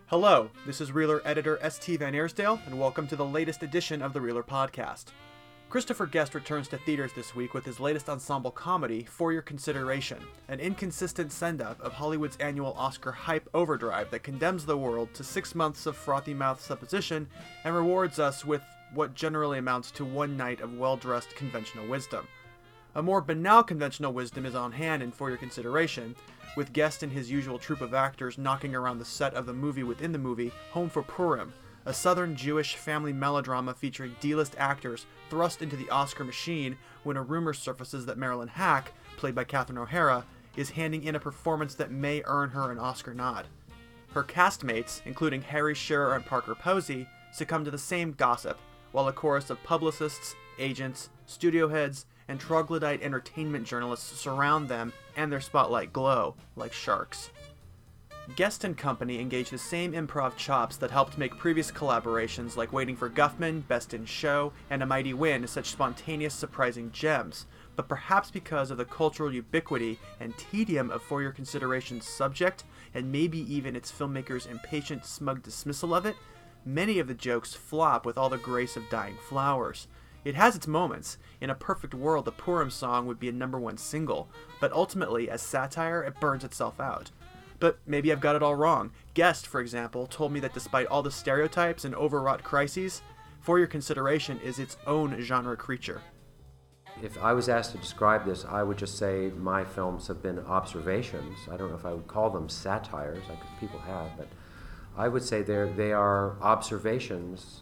Hello, this is Reeler editor S.T. Van Aersdale, and welcome to the latest edition of the Reeler podcast. Christopher Guest returns to theaters this week with his latest ensemble comedy, For Your Consideration, an inconsistent send-up of Hollywood's annual Oscar hype overdrive that condemns the world to 6 months of frothy-mouthed supposition and rewards us with what generally amounts to one night of well-dressed conventional wisdom. A more banal conventional wisdom is on hand in For Your Consideration, with Guest and his usual troupe of actors knocking around the set of the movie within the movie, Home for Purim, a southern Jewish family melodrama featuring D-list actors thrust into the Oscar machine when a rumor surfaces that Marilyn Hack, played by Catherine O'Hara, is handing in a performance that may earn her an Oscar nod. Her castmates, including Harry Shearer and Parker Posey, succumb to the same gossip, while a chorus of publicists, agents, studio heads, and troglodyte entertainment journalists surround them and their spotlight glow like sharks. Guest and company engage the same improv chops that helped make previous collaborations like Waiting for Guffman, Best in Show, and A Mighty Wind such spontaneous, surprising gems, but perhaps because of the cultural ubiquity and tedium of For Your Consideration's subject, and maybe even its filmmakers' impatient, smug dismissal of it, many of the jokes flop with all the grace of dying flowers. It has its moments. In a perfect world, the Purim song would be a #1 single, but ultimately, as satire, it burns itself out. But maybe I've got it all wrong. Guest, for example, told me that despite all the stereotypes and overwrought crises, For Your Consideration is its own genre creature. If I was asked to describe this, I would just say my films have been observations. I don't know if I would call them satires, like people have, but I would say they are observations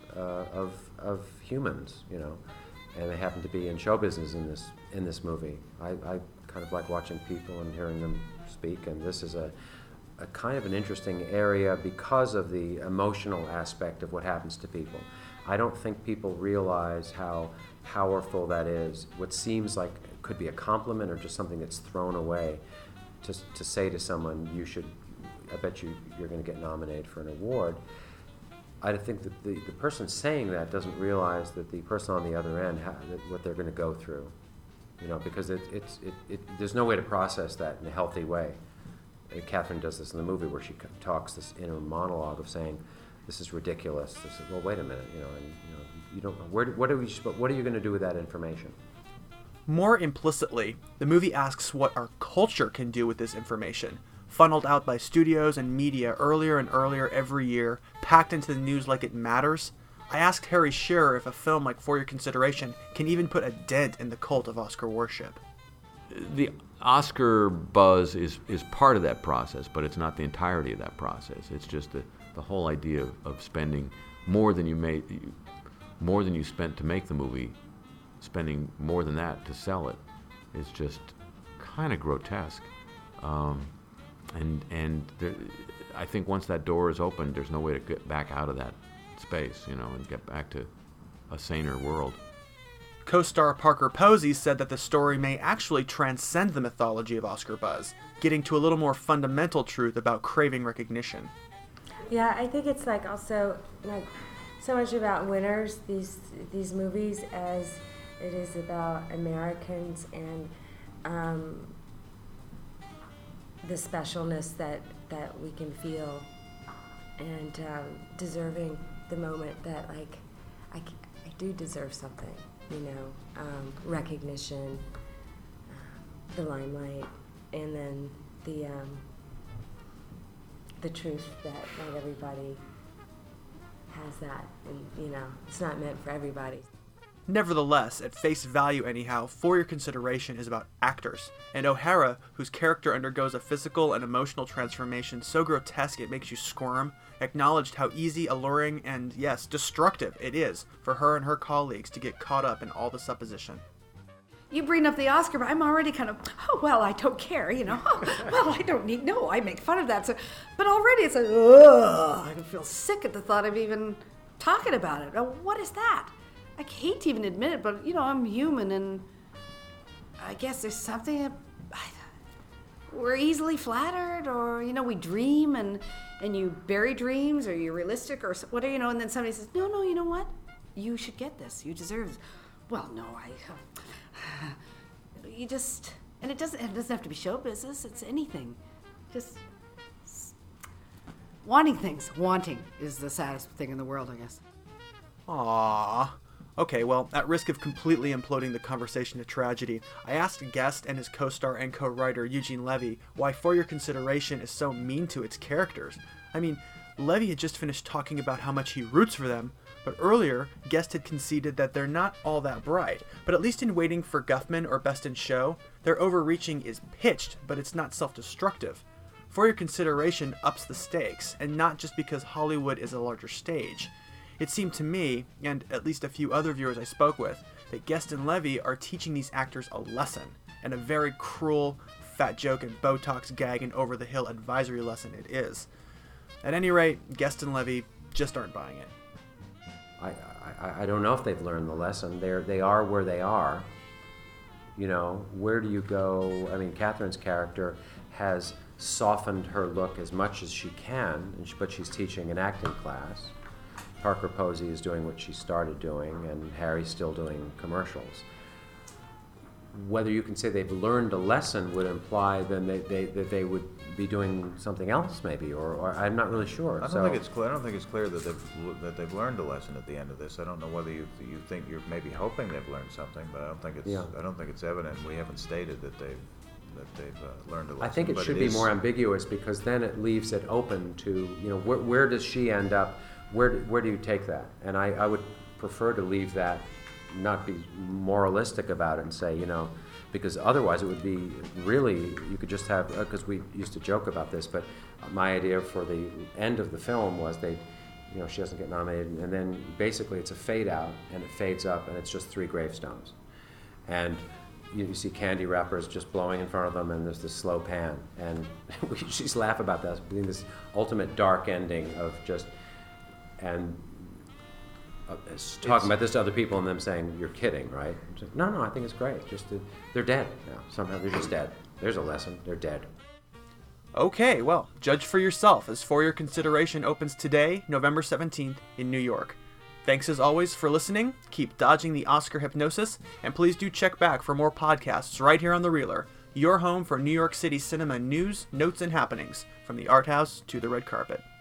of humans, you know, and they happen to be in show business in this movie. I kind of like watching people and hearing them speak, and this is a kind of an interesting area because of the emotional aspect of what happens to people. I don't think people realize how powerful that is. What seems like it could be a compliment or just something that's thrown away to say to someone, I bet you're going to get nominated for an award. I think that the person saying that doesn't realize that the person on the other end, what they're going to go through, you know, because there's no way to process that in a healthy way. Catherine does this in the movie where she talks this inner monologue of saying, "This is ridiculous." This is, well, wait a minute, you know, and you don't know what are you going to do with that information? More implicitly, the movie asks what our culture can do with this information, funneled out by studios and media earlier and earlier every year, packed into the news like it matters. I asked Harry Shearer if a film like For Your Consideration can even put a dent in the cult of Oscar worship. The Oscar buzz is part of that process, but it's not the entirety of that process. It's just the whole idea of spending more than you spent to make the movie, spending more than that to sell it is just kind of grotesque. And there, I think once that door is opened, there's no way to get back out of that space, you know, and get back to a saner world. Co-star Parker Posey said that the story may actually transcend the mythology of Oscar buzz, getting to a little more fundamental truth about craving recognition. Yeah, I think it's like also like so much about winners, these movies, as it is about Americans and the specialness that we can feel, and deserving the moment that like I do deserve something, you know, recognition, the limelight, and then the truth that not everybody has that, and you know, it's not meant for everybody. Nevertheless, at face value anyhow, For Your Consideration is about actors, and O'Hara, whose character undergoes a physical and emotional transformation so grotesque it makes you squirm, acknowledged how easy, alluring, and, yes, destructive it is for her and her colleagues to get caught up in all the supposition. You bring up the Oscar, but I'm already kind of, oh, well, I don't care, you know. Oh, well, I don't need, no, I make fun of that. So, but already it's like, ugh, I feel sick at the thought of even talking about it. Oh, what is that? I hate to even admit it, but, you know, I'm human, and I guess there's something, we're easily flattered, or, you know, we dream, and you bury dreams, or you're realistic, or whatever, you know, and then somebody says, no, you know what? You should get this. You deserve this. Well, no, you just, and it doesn't have to be show business, it's anything. Just wanting things. Wanting is the saddest thing in the world, I guess. Aww. Okay, well, at risk of completely imploding the conversation to tragedy, I asked Guest and his co-star and co-writer Eugene Levy why For Your Consideration is so mean to its characters. I mean, Levy had just finished talking about how much he roots for them, but earlier, Guest had conceded that they're not all that bright. But at least in Waiting for Guffman or Best in Show, their overreaching is pitched, but it's not self-destructive. For Your Consideration ups the stakes, and not just because Hollywood is a larger stage. It seemed to me, and at least a few other viewers I spoke with, that Guest and Levy are teaching these actors a lesson, and a very cruel, fat joke and Botox gag and over-the-hill advisory lesson it is. At any rate, Guest and Levy just aren't buying it. I don't know if they've learned the lesson. They are where they are. You know, where do you go? I mean, Catherine's character has softened her look as much as she can, but she's teaching an acting class. Parker Posey is doing what she started doing, and Harry's still doing commercials. Whether you can say they've learned a lesson would imply then that they would be doing something else, maybe, or I'm not really sure. I don't think it's clear. I don't think it's clear that they've learned a lesson at the end of this. I don't know whether you think you're maybe hoping they've learned something, but I don't think it's. Yeah. I don't think it's evident. We haven't stated that they've learned a lesson. I think it should be more ambiguous, because then it leaves it open to, you know, where does she end up? Where do you take that? And I would prefer to leave that, not be moralistic about it and say, you know, because otherwise it would be really, you could just have, because we used to joke about this, but my idea for the end of the film was she doesn't get nominated, and then basically it's a fade out, and it fades up, and it's just 3 gravestones. And you see candy wrappers just blowing in front of them, and there's this slow pan. And we just laugh about that, being this ultimate dark ending of just, and talking about this to other people and them saying, you're kidding, right? Like, no, I think it's great. Just they're dead now. Somehow they're just dead. There's a lesson. They're dead. Okay, well, judge for yourself as For Your Consideration opens today, November 17th, in New York. Thanks as always for listening, keep dodging the Oscar hypnosis, and please do check back for more podcasts right here on The Reeler, your home for New York City cinema news, notes, and happenings, from the art house to the red carpet.